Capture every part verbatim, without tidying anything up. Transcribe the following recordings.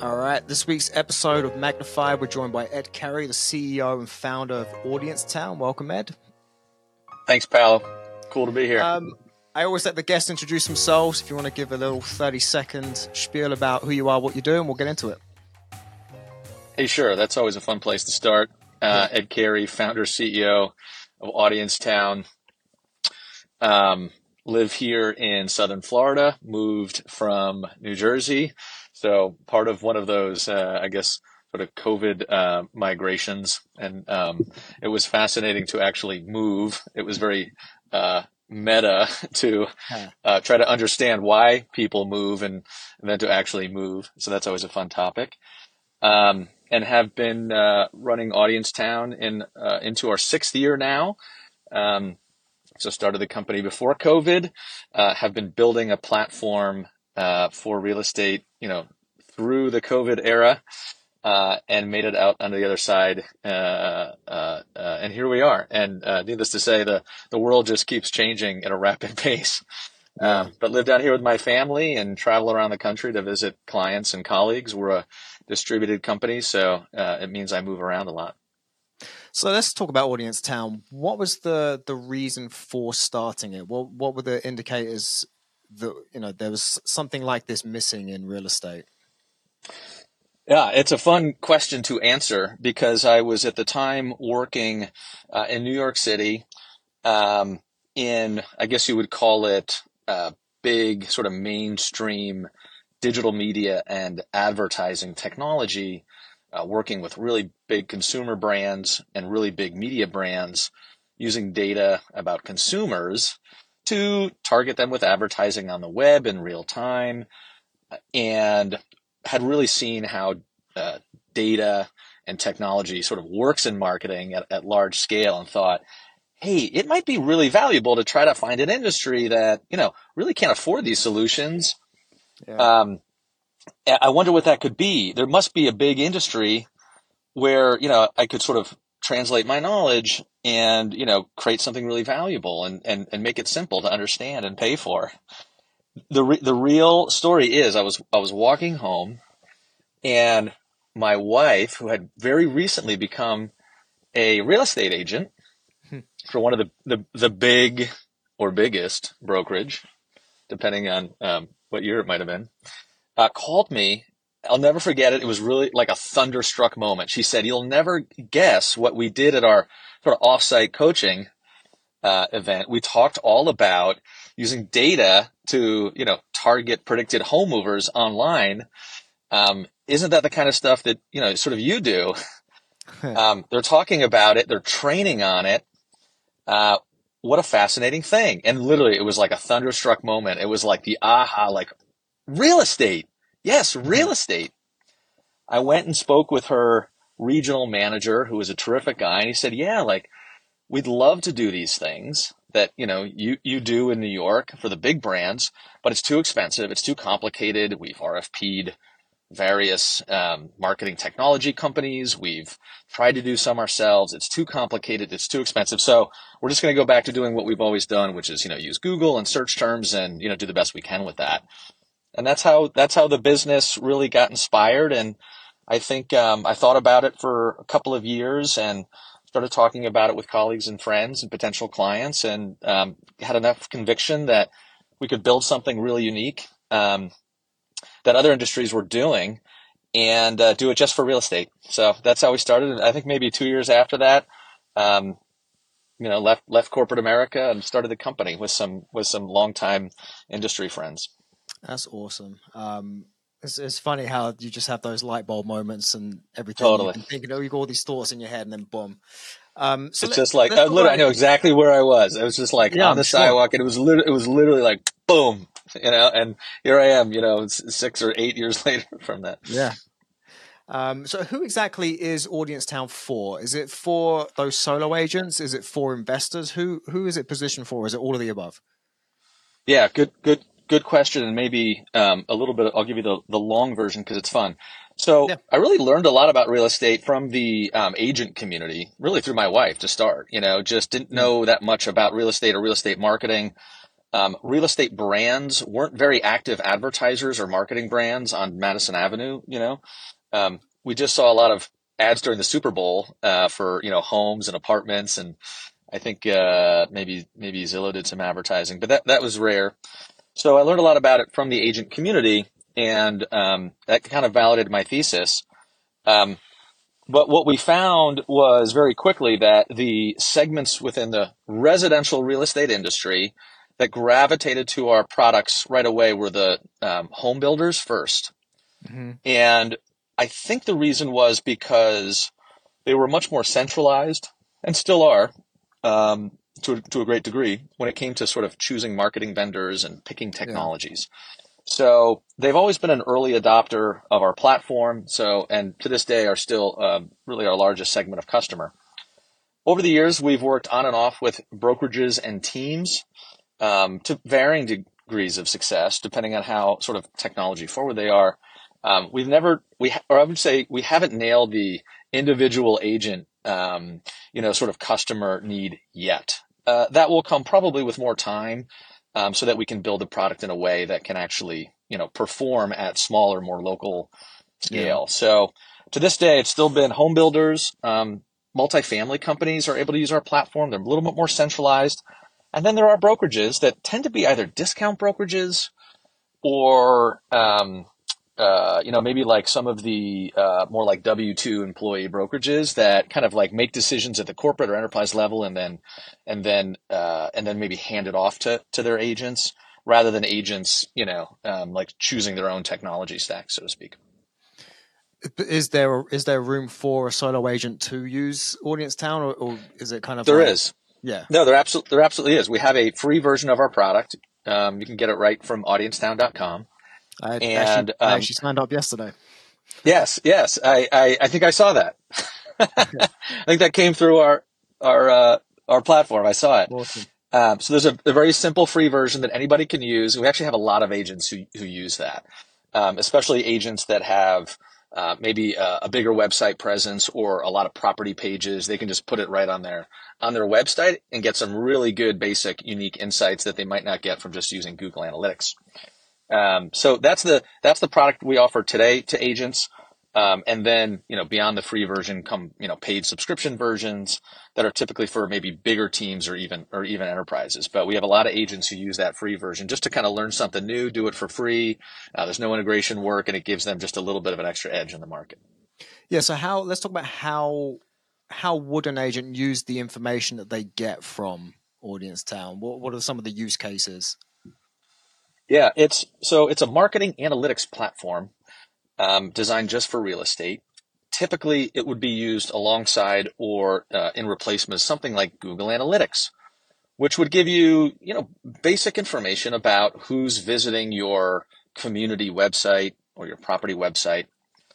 All right, this week's episode of Magnify, we're joined by Ed Carey, the C E O and founder of Audience Town. Welcome, Ed. Thanks, pal. Cool to be here. Um, I always let the guests introduce themselves. If you want to give a little thirty-second spiel about who you are, what you're doing, we'll get into it. Hey, sure. That's always a fun place to start. Uh, Ed Carey, founder, C E O of Audience Town. Um, live here in Southern Florida, moved from New Jersey. So part of one of those, uh, I guess, sort of COVID uh, migrations. And um, it was fascinating to actually move. It was very uh, meta to uh, try to understand why people move and, and then to actually move. So that's always a fun topic. Um, and have been uh, running Audience Town in uh, into our sixth year now. Um, so started the company before COVID, uh, have been building a platform uh, for real estate, you know, through the COVID era, uh, and made it out on the other side. Uh, uh, uh, and here we are. And uh, needless to say, the, the world just keeps changing at a rapid pace. Um, but live down here with my family and travel around the country to visit clients and colleagues. We're a distributed company, so uh, it means I move around a lot. So let's talk about Audience Town. What was the the reason for starting it? What what were the indicators that, you know, there was something like this missing in real estate? Yeah, it's a fun question to answer because I was at the time working uh, in New York City um, in, I guess you would call it uh, big sort of mainstream digital media and advertising technology, uh, working with really big consumer brands and really big media brands, using data about consumers to target them with advertising on the web in real time, and had really seen how uh, data and technology sort of works in marketing at, at large scale, and thought, hey, it might be really valuable to try to find an industry that, you know, really can't afford these solutions. Yeah. Um, I wonder what that could be. There must be a big industry where, you know, I could sort of translate my knowledge and, you know, create something really valuable and, and, and make it simple to understand and pay for. The re- the real story is I was I was walking home, and my wife, who had very recently become a real estate agent for one of the, the, the big or biggest brokerage, depending on um, what year it might have been, uh, called me. I'll never forget it. It was really like a thunderstruck moment. She said, "You'll never guess what we did at our sort of offsite coaching uh, event. We talked all about using data to, you know, target predicted home movers online. Um, isn't that the kind of stuff that, you know, sort of you do?" um, they're talking about it. They're training on it. Uh, what a fascinating thing. And literally it was like a thunderstruck moment. It was like the aha, like real estate. Yes, real estate. I went and spoke with her regional manager, who was a terrific guy. And he said, yeah, like we'd love to do these things that, you know, you, you do in New York for the big brands, but it's too expensive. It's too complicated. We've R F P'd various um, marketing technology companies. We've tried to do some ourselves. It's too complicated. It's too expensive. So we're just going to go back to doing what we've always done, which is, you know, use Google and search terms and, you know, do the best we can with that. And that's how, that's how the business really got inspired. And I think um, I thought about it for a couple of years and started talking about it with colleagues and friends and potential clients, and um, had enough conviction that we could build something really unique um, that other industries were doing, and uh, do it just for real estate. So that's how we started. I think maybe two years after that, um, you know, left left corporate America and started the company with some with some longtime industry friends. That's awesome. Um, it's, it's funny how you just have those light bulb moments and everything. Totally. You've been thinking, oh, you've got all these thoughts in your head, and then boom. Um, so it's let, just like I, literally, I know exactly where I was. I was just like yeah, on the I'm sidewalk, sure. and it was literally, it was literally like boom, you know. And here I am, you know, six or eight years later from that. Yeah. Um, so who exactly is Audience Town for? Is it for those solo agents? Is it for investors? Who who is it positioned for? Is it all of the above? Yeah, good, good. Good question, and maybe um, a little bit. I'll give you the, the long version because it's fun. So yeah. I really learned a lot about real estate from the um, agent community, really through my wife to start. You know, just didn't know that much about real estate or real estate marketing. Um, real estate brands weren't very active advertisers or marketing brands on Madison Avenue. You know, um, we just saw a lot of ads during the Super Bowl uh, for you know homes and apartments, and I think uh, maybe maybe Zillow did some advertising, but that that was rare. So I learned a lot about it from the agent community, and um, that kind of validated my thesis. Um, but what we found was very quickly that the segments within the residential real estate industry that gravitated to our products right away were the um, home builders first. Mm-hmm. And I think the reason was because they were much more centralized and still are um, to, to a great degree when it came to sort of choosing marketing vendors and picking Yeah. technologies. So they've always been an early adopter of our platform. So, and to this day are still um, really our largest segment of customer. Over the years, we've worked on and off with brokerages and teams um, to varying degrees of success, depending on how sort of technology forward they are. Um, we've never, we, or I would say we haven't nailed the individual agent, um, you know, sort of customer need yet. Uh, that will come probably with more time. Um, so that we can build a product in a way that can actually, you know, perform at smaller, more local Yeah. scale. So to this day, it's still been home builders. Um, multifamily companies are able to use our platform. They're a little bit more centralized. And then there are brokerages that tend to be either discount brokerages or, um, uh, you know, maybe like some of the uh, more like W two employee brokerages that kind of like make decisions at the corporate or enterprise level, and then, and then, uh, and then maybe hand it off to to their agents, rather than agents, you know, um, like choosing their own technology stack, so to speak. Is there is there room for a solo agent to use Audience Town, or, or is it kind of There like, is. yeah? No, there absolutely there absolutely is. We have a free version of our product. Um, you can get it right from audience town dot com. I actually And I um, actually signed up yesterday. yes, yes, I, I, I think I saw that. I think that came through our our uh, our platform. I saw it. Awesome. Um, so there's a, a very simple free version that anybody can use. We actually have a lot of agents who who use that, um, especially agents that have uh, maybe a, a bigger website presence or a lot of property pages. They can just put it right on their on their website and get some really good, basic, unique insights that they might not get from just using Google Analytics. Um, so that's the that's the product we offer today to agents. Um, and then, you know, beyond the free version come, you know, paid subscription versions that are typically for maybe bigger teams or even, or even enterprises. But we have a lot of agents who use that free version just to kind of learn something new, do it for free. Uh, there's no integration work, and it gives them just a little bit of an extra edge in the market. Yeah. So how? Let's talk about how how would an agent use the information that they get from Audience Town? What What are some of the use cases? Yeah, it's so it's a marketing analytics platform um, designed just for real estate. Typically, it would be used alongside or uh, in replacement of something like Google Analytics, which would give you, you know, basic information about who's visiting your community website or your property website.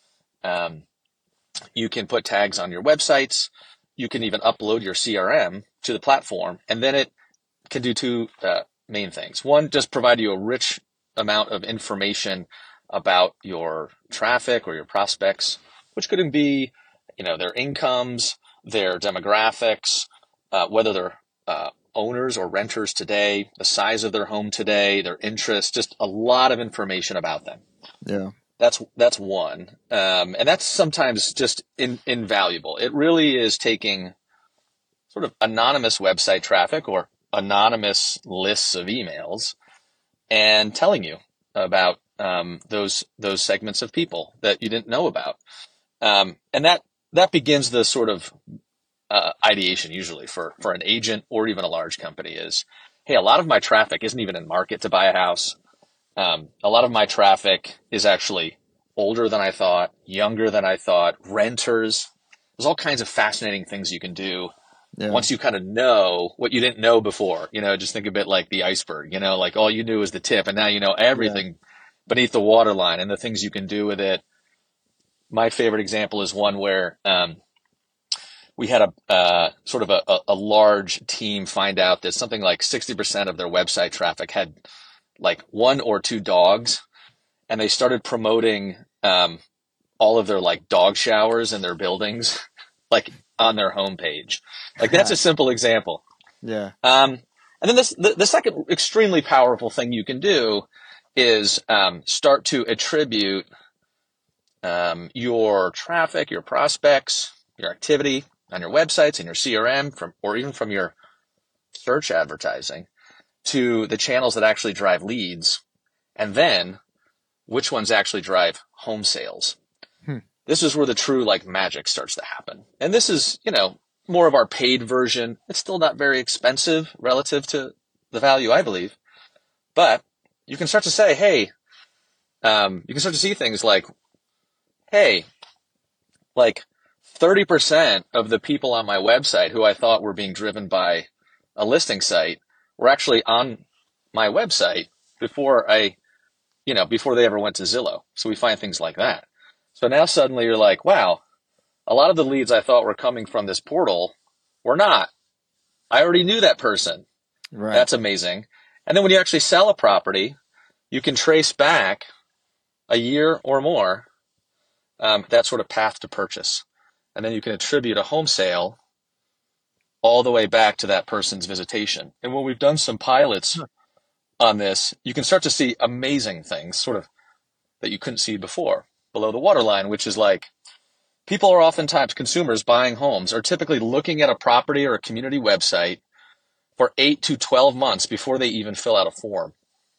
Um, you can put tags on your websites. You can even upload your C R M to the platform, and then it can do two uh, main things. One, just provide you a rich amount of information about your traffic or your prospects, which could be, you know, their incomes, their demographics, uh, whether they're uh, owners or renters today, the size of their home today, their interests, just a lot of information about them. Yeah. That's that's one, um, and that's sometimes just in, invaluable. It really is taking sort of anonymous website traffic or anonymous lists of emails and telling you about um, those those segments of people that you didn't know about, um, and that that begins the sort of uh, ideation usually for for an agent or even a large company is, hey, a lot of my traffic isn't even in market to buy a house. Um, a lot of my traffic is actually older than I thought, younger than I thought, renters. There's all kinds of fascinating things you can do Yeah. once you kind of know what you didn't know before. You know, just think of it like the iceberg, you know, like all you knew was the tip, and now you know everything yeah. beneath the waterline and the things you can do with it. My favorite example is one where um, we had a uh, sort of a, a large team find out that something like sixty percent of their website traffic had like one or two dogs, and they started promoting um, all of their like dog showers in their buildings, like on their homepage. Like that's a simple example. Yeah. Um, And then this, the, the second extremely powerful thing you can do is um, start to attribute um, your traffic, your prospects, your activity on your websites and your C R M from, or even from your search advertising to the channels that actually drive leads, and then which ones actually drive home sales. Hmm. This is where the true like magic starts to happen. And this is, you know, more of our paid version. It's still not very expensive relative to the value, I believe, but you can start to say, hey, um, you can start to see things like, hey, like thirty percent of the people on my website who I thought were being driven by a listing site were actually on my website before I, you know, before they ever went to Zillow. So we find things like that. So now suddenly you're like, wow, a lot of the leads I thought were coming from this portal were not. I already knew that person. Right. That's amazing. And then when you actually sell a property, you can trace back a year or more um, that sort of path to purchase. And then you can attribute a home sale all the way back to that person's visitation. And when we've done some pilots on this, you can start to see amazing things sort of that you couldn't see before below the waterline, which is like people are oftentimes consumers buying homes are typically looking at a property or a community website for eight to twelve months before they even fill out a form.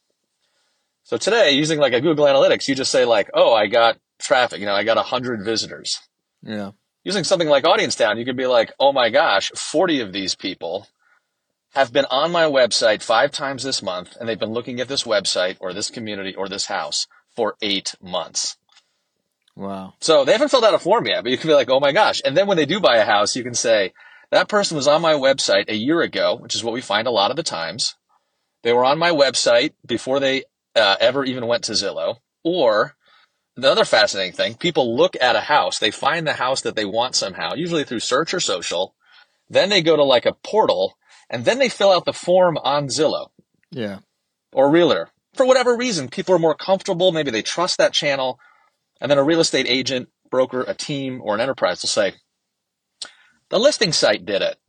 So today, using like a Google Analytics, you just say like, oh, I got traffic, you know, I got one hundred visitors. Yeah. Using something like AudienceTown, you could be like, oh my gosh, forty of these people have been on my website five times this month, and they've been looking at this website or this community or this house for eight months. Wow. So they haven't filled out a form yet, but you can be like, oh my gosh. And then when they do buy a house, you can say, that person was on my website a year ago, which is what we find a lot of the times. They were on my website before they uh, ever even went to Zillow. Or the other fascinating thing, people look at a house, they find the house that they want somehow, usually through search or social. Then they go to like a portal, and then they fill out the form on Zillow. Yeah. Or Realtor. For whatever reason, people are more comfortable. Maybe they trust that channel. And then a real estate agent, broker, a team, or an enterprise will say, the listing site did it.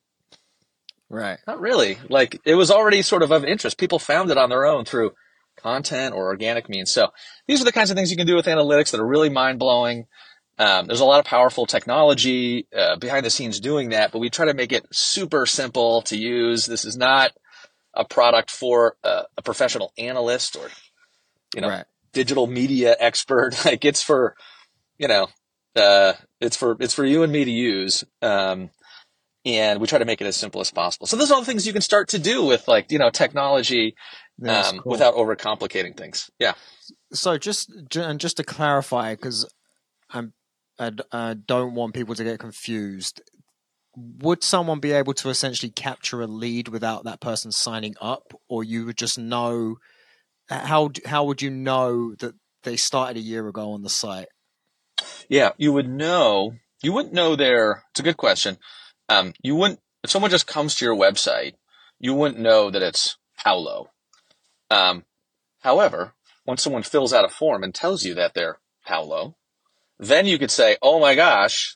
Right. Not really. Like, it was already sort of of interest. People found it on their own through content or organic means. So these are the kinds of things you can do with analytics that are really mind-blowing. Um, there's a lot of powerful technology uh, behind the scenes doing that, but we try to make it super simple to use. This is not a product for uh, a professional analyst or, you know, right. digital media expert. Like, it's for, you know, uh, it's for, it's for you and me to use. Um, and we try to make it as simple as possible. So those are all the things you can start to do with, like, you know, technology, um, cool. without overcomplicating things. Yeah. So just, and just to clarify, because I'm, I, I don't want people to get confused. Would someone be able to essentially capture a lead without that person signing up, or you would just know? How how would you know that they started a year ago on the site? Yeah, you would know. You wouldn't know their. It's a good question. Um, you wouldn't. If someone just comes to your website, you wouldn't know that it's Paolo. Um, however, once someone fills out a form and tells you that they're Paolo, then you could say, "Oh my gosh,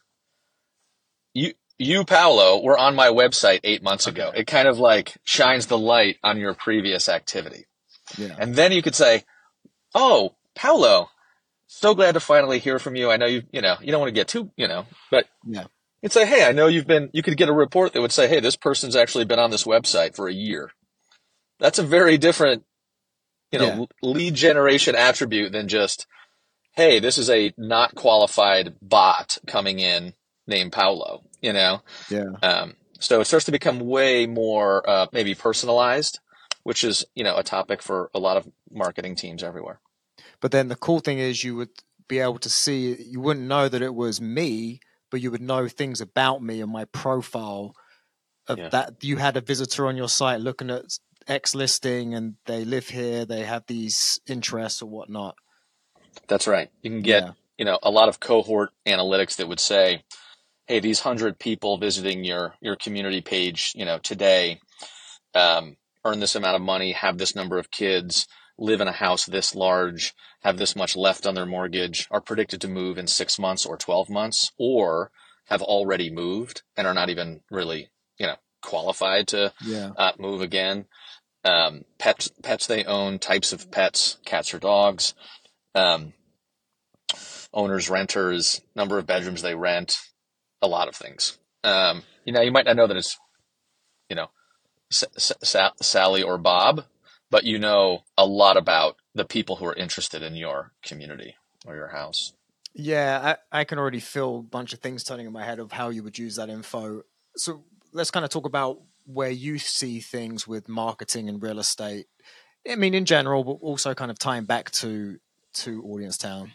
you you Paolo were on my website eight months ago." Okay. It kind of like shines the light on your previous activity. Yeah. And then you could say, oh, Paolo, so glad to finally hear from you. I know you, you know, you don't want to get too, you know, but yeah. you'd say, hey, I know you've been, you could get a report that would say, hey, this person's actually been on this website for a year. That's a very different, you know, yeah. lead generation attribute than just, hey, this is a not qualified bot coming in named Paolo, you know? Yeah. Um, so it starts to become way more, uh, maybe personalized, which is, you know, a topic for a lot of marketing teams everywhere. But then the cool thing is you would be able to see, you wouldn't know that it was me, but you would know things about me and my profile of yeah. that you had a visitor on your site looking at X listing and they live here, they have these interests or whatnot. That's right. You can get, yeah. you know, a lot of cohort analytics that would say, hey, these hundred people visiting your, your community page, you know, today, um, earn this amount of money, have this number of kids, live in a house this large, have this much left on their mortgage, are predicted to move in six months or twelve months, or have already moved and are not even really, you know, qualified to Yeah. uh, move again. Um, pets, pets they own, types of pets, cats or dogs, um, owners, renters, number of bedrooms they rent, a lot of things. Um, you know, you might not know that it's, you know, S- S- Sally or Bob, but you know a lot about the people who are interested in your community or your house. Yeah, I, I can already feel a bunch of things turning in my head of how you would use that info. So let's kind of talk about where you see things with marketing and real estate. I mean, in general, but also kind of tying back to to Audience Town.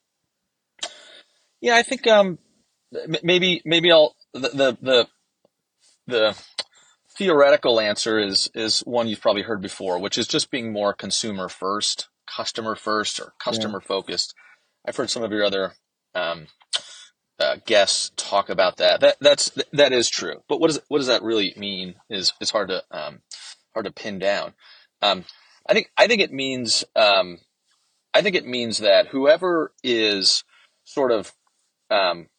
Yeah, I think um, maybe maybe I'll the the the, the theoretical answer is is one you've probably heard before, which is just being more consumer first, customer first, or Yeah. customer focused. I've heard some of your other um, uh, guests talk about that. That that's that is true. But what does what does that really mean? Is is hard to um, hard to pin down. Um, I think I think it means um, I think it means that whoever is sort of um,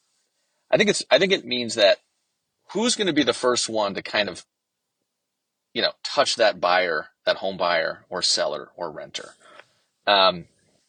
I think it's I think it means that who's going to be the first one to kind of you know touch that buyer, that home buyer or seller or renter. Um,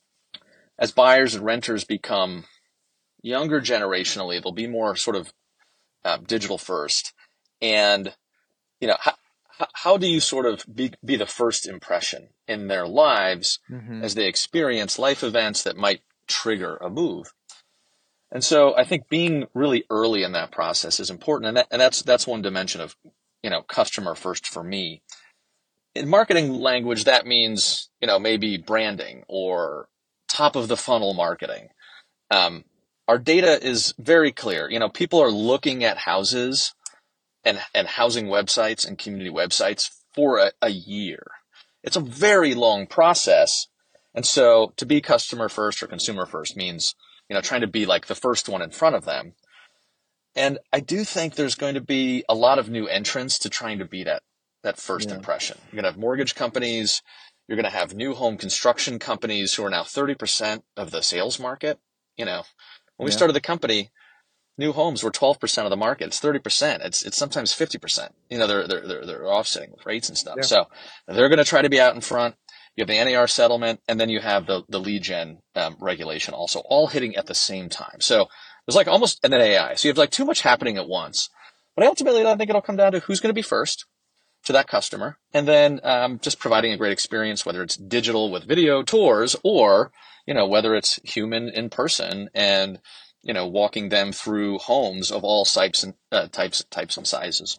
as buyers and renters become younger generationally, they'll be more sort of um, digital first, and you know how, how do you sort of be, be the first impression in their lives Mm-hmm. as they experience life events that might trigger a move? And so I think being really early in that process is important, and, that, and that's that's one dimension of you know customer first for me. In marketing language, that means you know maybe branding or top of the funnel marketing. Um, our data is very clear. You know, people are looking at houses and and housing websites and community websites for a, a year. It's a very long process, and so to be customer first or consumer first means you know trying to be like the first one in front of them. And I do think there's going to be a lot of new entrants to trying to be that that first Yeah. impression. You're going to have mortgage companies. You're going to have new home construction companies who are now thirty percent of the sales market. You know, when we Yeah. started the company, new homes were twelve percent of the market. It's thirty percent. It's it's sometimes fifty percent. You know, they're they're they're, they're offsetting with rates and stuff. Yeah. So they're going to try to be out in front. You have the N A R settlement, and then you have the the lead gen um, regulation also, all hitting at the same time. So there's like almost, and then A I. So you have like too much happening at once. But ultimately, I think it'll come down to who's going to be first to that customer, and then um, just providing a great experience, whether it's digital with video tours or you know whether it's human in person and you know walking them through homes of all types and uh, types types and sizes.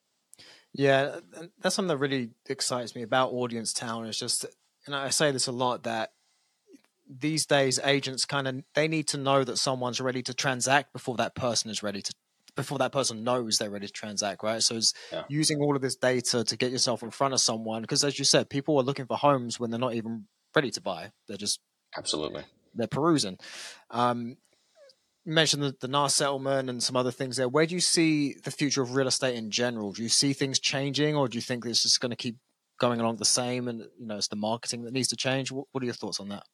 Yeah, and that's something that really excites me about Audience Town. Is just, and I say this a lot, that these days agents kind of they need to know that someone's ready to transact before that person is ready to before that person knows they're ready to transact, right? So it's Yeah, using all of this data to get yourself in front of someone, because as you said, people are looking for homes when they're not even ready to buy. They're just absolutely. they're perusing. Um, you mentioned the, the N A R settlement and some other things there. Where do you see the future of real estate in general? Do you see things changing, or do you think it's just going to keep going along the same? And you know, it's the marketing that needs to change. What, what are your thoughts on that?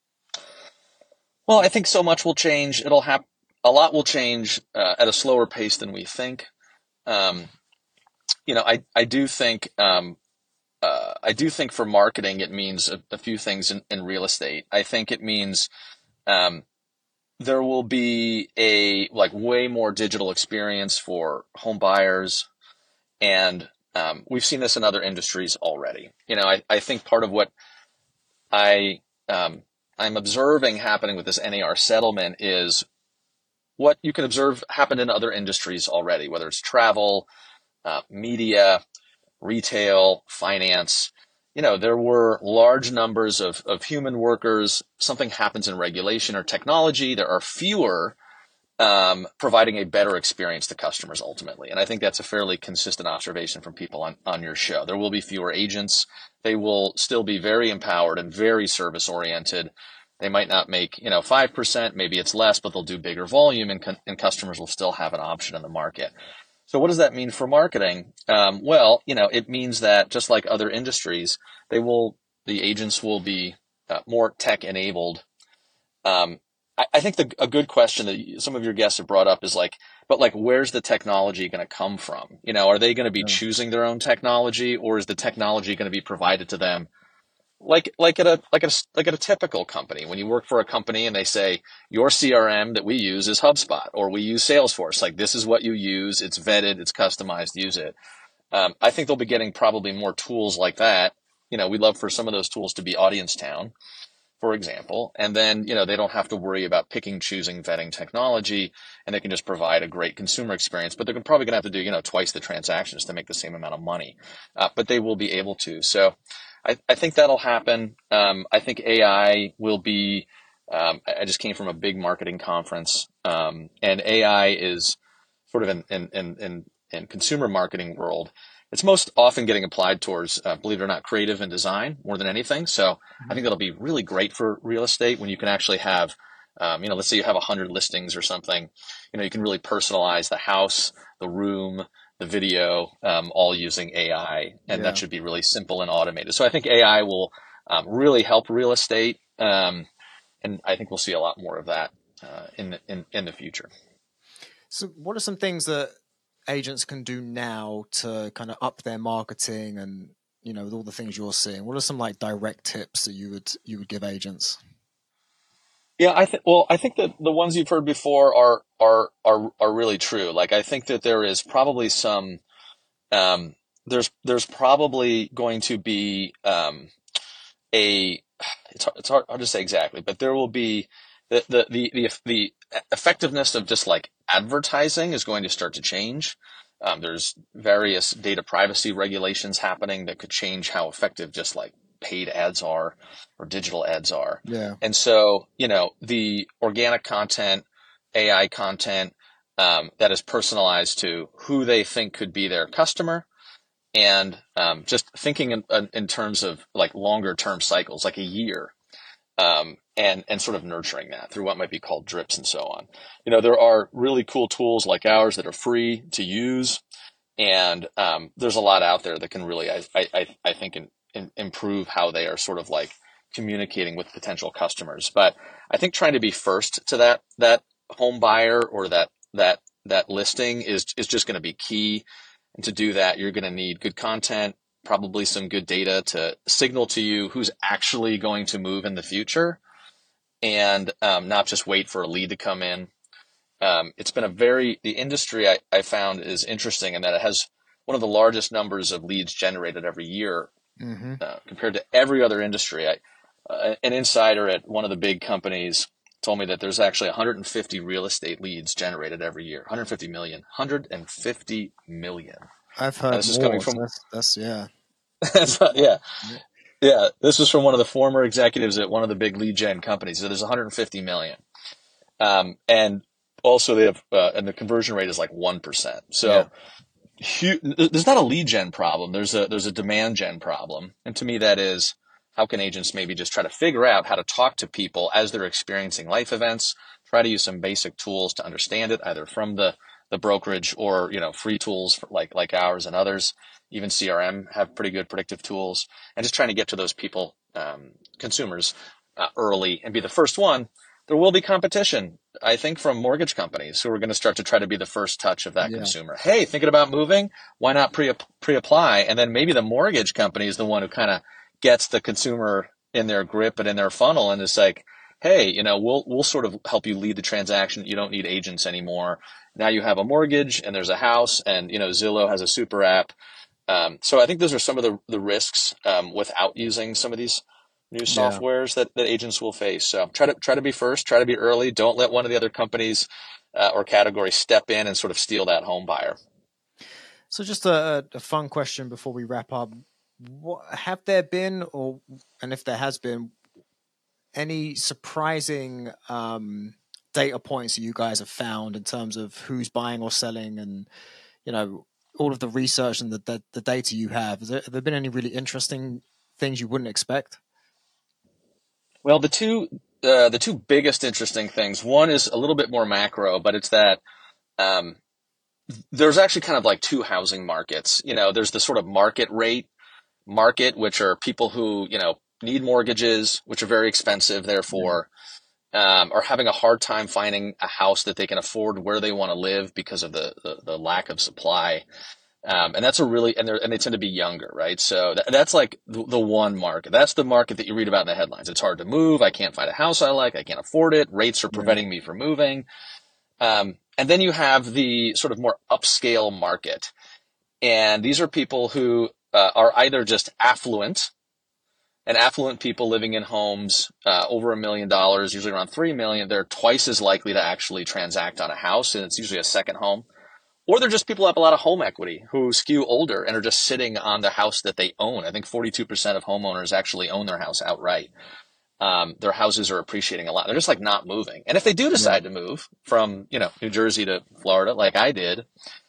Well, I think so much will change. It'll happen. A lot will change uh, at a slower pace than we think. Um, you know, I I do think um, uh, I do think for marketing it means a, a few things in, in real estate. I think it means um, there will be a like way more digital experience for home buyers, and um, we've seen this in other industries already. You know, I, I think part of what I um, I'm observing happening with this N A R settlement is what you can observe happened in other industries already, whether it's travel, uh, media, retail, finance. You know, there were large numbers of, of human workers. Something happens in regulation or technology. There are fewer um, providing a better experience to customers ultimately. And I think that's a fairly consistent observation from people on, on your show. There will be fewer agents. They will still be very empowered and very service oriented. They might not make, you know, five percent, maybe it's less, but they'll do bigger volume and, and customers will still have an option in the market. So what does that mean for marketing? Um, well, you know, it means that just like other industries, they will, the agents will be uh, more tech enabled. Um, I, I think the, a good question that some of your guests have brought up is like, but like, where's the technology going to come from? You know, are they going to be Yeah. choosing their own technology, or is the technology going to be provided to them like like at a like at a like at a typical company? When you work for a company and they say your C R M that we use is HubSpot or we use Salesforce, like this is what you use, it's vetted, it's customized, use it. Um, I think they'll be getting probably more tools like that. You know, we'd love for some of those tools to be Audience Town, for example, and then, you know, they don't have to worry about picking, choosing, vetting technology, and they can just provide a great consumer experience. But they're probably going to have to do, you know, twice the transactions to make the same amount of money. Uh, but they will be able to. So I, I think that'll happen. Um, I think A I will be, um, I just came from a big marketing conference, um, and A I is sort of in, in, in, in, in consumer marketing world. It's most often getting applied towards, uh, believe it or not, creative and design more than anything. So I think Mhm. that'll be really great for real estate when you can actually have, um, you know, let's say you have a hundred listings or something, you know, you can really personalize the house, the room, the video, um, all using A I, and that Yeah. should be really simple and automated. So I think A I will um, really help real estate, um, and I think we'll see a lot more of that uh, in the, in in the future. So, what are some things that agents can do now to kind of up their marketing and, you know, with all the things you're seeing? What are some like direct tips that you would you would give agents? Yeah, I think. Well, I think that the ones you've heard before are are are are really true. Like I think that there is probably some um, there's there's probably going to be um, a it's hard, it's hard, hard to say exactly, but there will be the, the the the the effectiveness of just like advertising is going to start to change. Um, there's various data privacy regulations happening that could change how effective just like paid ads are or digital ads are. Yeah. And so, you know, the organic content, A I content um, that is personalized to who they think could be their customer, and um, just thinking in, in terms of like longer term cycles, like a year, um, and and sort of nurturing that through what might be called drips and so on. You know, there are really cool tools like ours that are free to use, and um, there's a lot out there that can really, I I, I think, in, in, improve how they are sort of like communicating with potential customers. But I think trying to be first to that that home buyer or that that that listing is is just going to be key. And to do that, you're going to need good content, probably some good data to signal to you who's actually going to move in the future, and um, not just wait for a lead to come in. Um, it's been a very, the industry I, I found is interesting in that it has one of the largest numbers of leads generated every year Hmm. uh, compared to every other industry. I, uh, an insider at one of the big companies told me that there's actually one hundred fifty real estate leads generated every year. one hundred fifty million. one hundred fifty million. I've And heard this is coming more. So from, that's that's yeah. yeah, Yeah. yeah. This was from one of the former executives at one of the big lead gen companies. So there's one hundred fifty million. Um, and also they have, uh, and the conversion rate is like one percent. Yeah. So hu- there's not a lead gen problem. There's a, there's a demand gen problem. And to me, that is, how can agents maybe just try to figure out how to talk to people as they're experiencing life events, try to use some basic tools to understand it, either from the, the brokerage or, you know, free tools for like, like ours and others. Even C R M have pretty good predictive tools, and just trying to get to those people, um, consumers, uh, early and be the first one. There will be competition, I think, from mortgage companies who are going to start to try to be the first touch of that Yeah. consumer. Hey, thinking about moving? Why not pre pre apply? And then maybe the mortgage company is the one who kind of gets the consumer in their grip and in their funnel, and it's like, hey, you know, we'll we'll sort of help you lead the transaction. You don't need agents anymore. Now you have a mortgage and there's a house, and you know Zillow has a super app. Um, so I think those are some of the the risks um, without using some of these new Yeah. softwares that, that agents will face. So try to try to be first, try to be early. Don't let one of the other companies uh, or categories step in and sort of steal that home buyer. So just a, a fun question before we wrap up. What have there been, or and if there has been, any surprising um, data points that you guys have found in terms of who's buying or selling, and you know all of the research and the the, the data you have? Has there, have there been any really interesting things you wouldn't expect? Well, the two uh, the two biggest interesting things. One is a little bit more macro, but it's that um, there's actually kind of like two housing markets. You know, there's the sort of market rate market, which are people who, you know, need mortgages, which are very expensive, Yeah. therefore um, are having a hard time finding a house that they can afford where they want to live because of the, the, the lack of supply. Um, and that's a really, and, and they tend to be younger, right? So that, that's like the, the one market. That's the market that you read about in the headlines. It's hard to move. I can't find a house I like. I can't afford it. Rates are preventing yeah. me from moving. Um, and then you have the sort of more upscale market. And these are people who uh, are either just affluent, and affluent people living in homes uh, over a million dollars, usually around three million, they're twice as likely to actually transact on a house, and it's usually a second home. Or they're just people who have a lot of home equity who skew older and are just sitting on the house that they own. I think forty-two percent of homeowners actually own their house outright. Um, their houses are appreciating a lot. They're just like not moving. And if they do decide yeah. to move from, you know, New Jersey to Florida, like I did,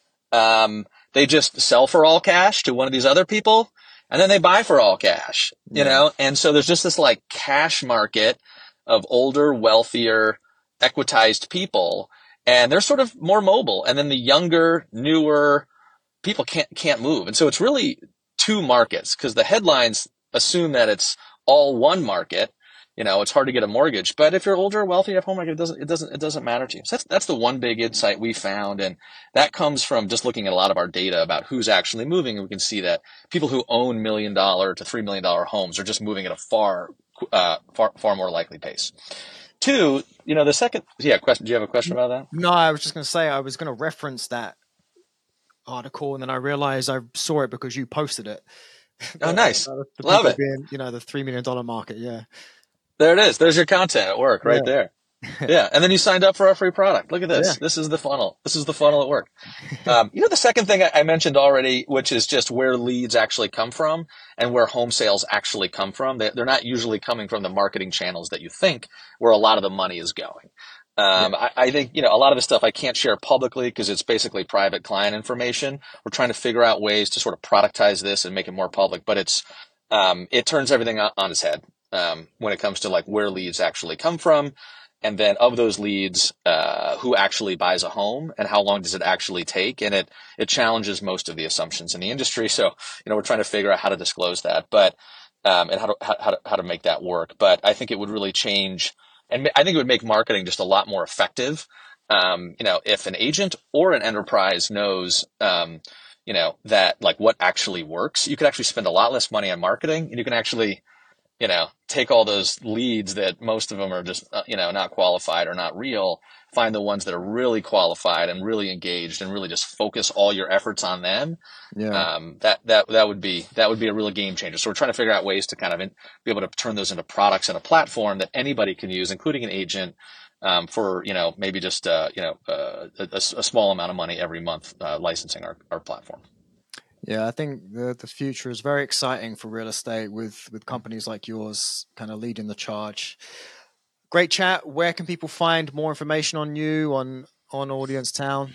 um, they just sell for all cash to one of these other people, and then they buy for all cash, you yeah. know? And so there's just this like cash market of older, wealthier, equitized people, and they're sort of more mobile. And then the younger, newer people can't, can't move. And so it's really two markets, because the headlines assume that it's all one market. You know, it's hard to get a mortgage, but if you're older, wealthy, you have home market, it doesn't, it doesn't, it doesn't matter to you. So that's, that's the one big insight we found. And that comes from just looking at a lot of our data about who's actually moving. And we can see that people who own million dollar to three million dollar homes are just moving at a far, uh, far, far more likely pace. Two, you know, the second, yeah, question, do you have a question about that? No, I was just going to say, I was going to reference that article, and then I realized I saw it because you posted it. Oh, nice. the Love it. Being, you know, the three million dollar market. Yeah. There it is. There's your content at work right yeah. there. Yeah. And then you signed up for our free product. Look at this. Yeah. This is the funnel. This is the funnel at work. Um, you know, the second thing I mentioned already, which is just where leads actually come from and where home sales actually come from. They're not usually coming from the marketing channels that you think where a lot of the money is going. Um, yeah. I, I think, you know, a lot of the stuff I can't share publicly because it's basically private client information. We're trying to figure out ways to sort of productize this and make it more public, but it's, um, it turns everything on, on its head. Um, when it comes to like where leads actually come from, and then of those leads, uh, who actually buys a home and how long does it actually take? And it, it challenges most of the assumptions in the industry. So, you know, we're trying to figure out how to disclose that, but, um, and how to, how, how to, how to make that work. But I think it would really change, and I think it would make marketing just a lot more effective. Um, you know, if an agent or an enterprise knows, um, you know, that like what actually works, you could actually spend a lot less money on marketing, and you can actually, you know, take all those leads that most of them are just, uh, you know, not qualified or not real, find the ones that are really qualified and really engaged, and really just focus all your efforts on them. Yeah. Um, that, that, that would be, that would be a real game changer. So we're trying to figure out ways to kind of in, be able to turn those into products and a platform that anybody can use, including an agent, um, for, you know, maybe just, uh, you know, uh, a, a small amount of money every month, uh, licensing our, our platform. Yeah, I think the the future is very exciting for real estate with, with companies like yours kind of leading the charge. Great chat. Where can people find more information on you, on, on Audience Town?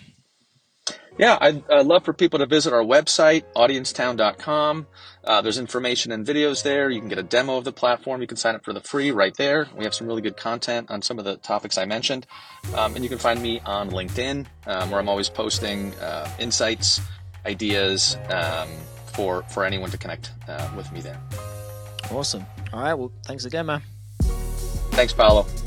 Yeah, I'd uh, love for people to visit our website, audience town dot com. Uh, there's information and videos there. You can get a demo of the platform. You can sign up for the free right there. We have some really good content on some of the topics I mentioned. Um, and you can find me on LinkedIn, um, where I'm always posting uh, insights, ideas um, for for anyone to connect uh, with me there. Awesome. All right. Well, thanks again, man. Thanks, Paolo.